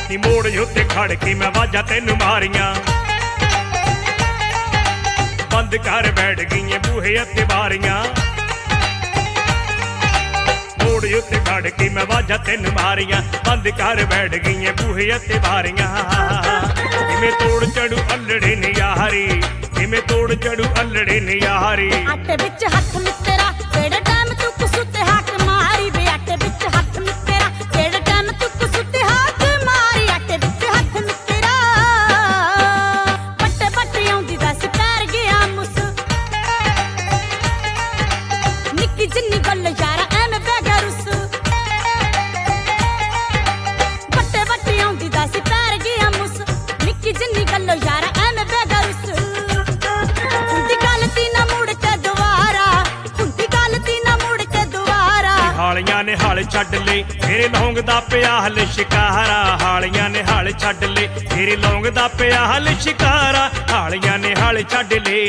नी मोड़ उत्ते खड़ के मैं वाजा तेनू मारियां बंद कर बैठ गई बूहे अते बारियां मोड़ उत्ते खड़ के मैं वाजा तेनू मारियां बंद कर बैठ गई बूहे अते बारियां किवें तोड़ चढ़ू अल्लड़े ने यारी किवें तोड़ चढ़ू अल्लड़े ने यारी आटे विच हथ मित्तरा केड़े टाइम तू कुसुते हाक मारी वे आटे विच हथ मित्तरा केड़े टाइम तू कुसुते हाक मारी आटे विच हथ मित्तरा पट्टे पट्टे आउंदी दस पैर गया मुस निक्की जिन्नी गल यारा एवें बैगा रुस पट्टे पट्टे आउंदी दस पैर गया मुस निक्की जिन्नी गल यारा एवें बैगा रुस हुंदी गलती ना मुड़ के दुबारा हुंदी गलती ना मुड़ के दुबारा हालियां ने हाल छड्ड ले तेरे लौंग दा पिया हल शिकारा हालियां ने हाल छड्ड ले तेरे लौंग दा पिया हल शिकारा हालियां ने हाल छड्ड ले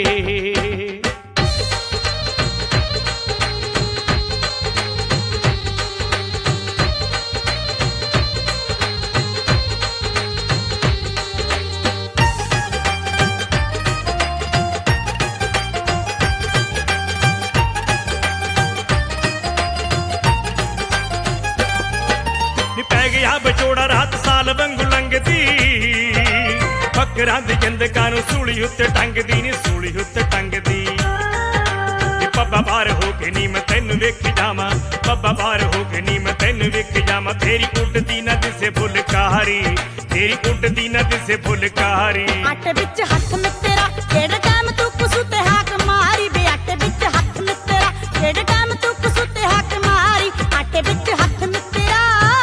पै गया बचोड़ा रात साल वांगू लंघदी फकरां दी जिंद कानू सूली उत्ते टंगदी नी सूली उत्ते टंगदी पब्बा बार हो के नी मैं तैनू वेखी जावां पब्बा बार हो के नी मैं तैनू वेखी जावां तेरी उड्डदी ना दिसे फुलकारी तेरी उड्डदी ना दिसे फुलकारी आटे विच हथ मित्तरा केड़े टाइम तू कुसुते हाक मारी वे आटे विच हथ मित्तरा केड़े टाइम तू कुसुते हाक मारी आटे विच हथ मित्तरा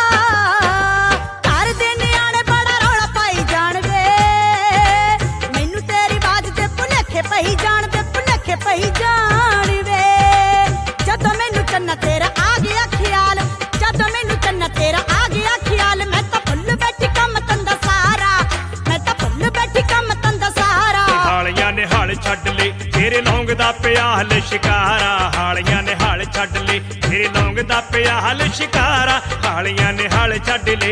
घर दे नियाणे बड़ा रौला पाई जाण वे मैनू तेरी बाज ते भुलेखे पई जाण वे भुलेखे पई जाण वे जदों मैनू चन्ना तेरा आ गया ख्याल जदों मैनू चन्ना तेरा आ गया ख्याल मैं तां भुल बैठी कम तंदा सारा मैं तां भुल बैठी कम तंदा सारा हालियां ने हाल छड्ड ले तेरे लौंग दा पिया हल शिकारा हालियां ने हाल छड्ड ले तेरे लौंग दा पिया हल शिकारा हालियां ने हाल छड्ड ले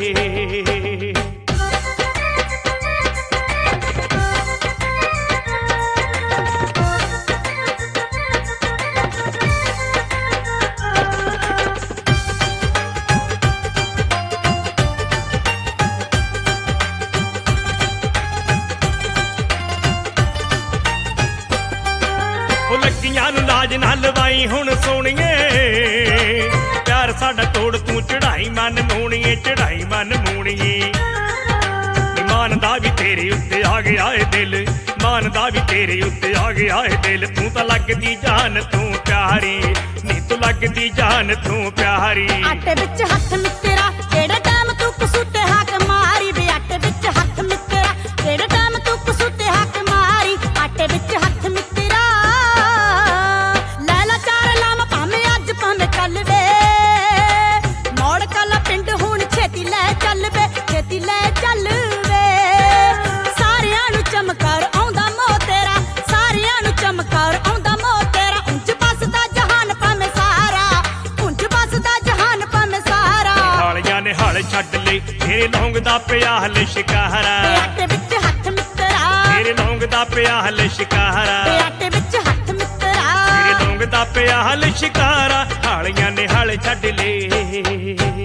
लगियां नू लाज ना लवाई हुण सोणीए प्यार साडा तोड़ तू चढ़ाई मन मूणीए चढ़ाई मन मूणीए मानदा भी तेरे उत्ते आ गया है दिल मानदा भी तेरे उत्ते आ गया है दिल तू तां लगदी जान तू प्यारी नी तू लगदी जान तू प्यारी आटे विच हथ मित्तरा केड़े टाइम तू कुसुते हाक मारी वे आटे विच हथ मित्तरा केड़े टाइम तू कुसुते हाक मारी आटे विच हथ मित्तरा लैला चार लाम भाਵੇਂ ਅੱਜ ਭਾਵੇਂ ਕੱਲ ਵੇ ਮੋੜ ਕਾਲਾ ਪਿੰਡ ਹੁਣ ਛੇਤੀ ਲੈ ਚੱਲ ਵੇ ਛੇਤੀ ਲੈ ਚੱਲ ਵੇ ਸਾਰਿਆਂ ਨੂੰ ਚਮਕਾਰ ਆਉਂਦਾ ਮੋਹ ਤੇਰਾ ਸਾਰਿਆਂ ਨੂੰ ਚਮਕਾਰ ਆਉਂਦਾ ਮੋਹ ਤੇਰਾ ਉਂਝ ਬਸਦਾ ਜਹਾਨ ਭਾਵੇਂ ਸਾਰਾ ਉਂਝ ਬਸਦਾ ਜਹਾਨ ਭਾਵੇਂ ਸਾਰਾ ਹਾਲਿਆਂ ਨੇ ਹਾਲ ਛੱਡ ਲੈ ਤੇਰੇ ਲੌਂਗ ਦਾ ਪਿਆ ਹਲ ਸ਼ਿਕਾਰਾ ਵੇ ਆਟੇ ਵਿੱਚ ਹੱਥ ਮਿੱਤਰਾ ਤੇਰੇ ਲੌਂਗ ਦਾ ਪਿਆ ਹਲ ਸ਼ਿਕਾਰਾ ਵੇ ਆਟੇ ਵਿੱਚ ਹੱਥ ਮਿੱਤਰਾ ਤੇਰੇ ਲੌਂਗ ਦਾ ਪਿਆ ਹਲ ਸ਼ਿਕਾਰਾ ਹਾਲਿਆਂ ਨੇ ਹਾਲ ਛੱਡ ਲੈ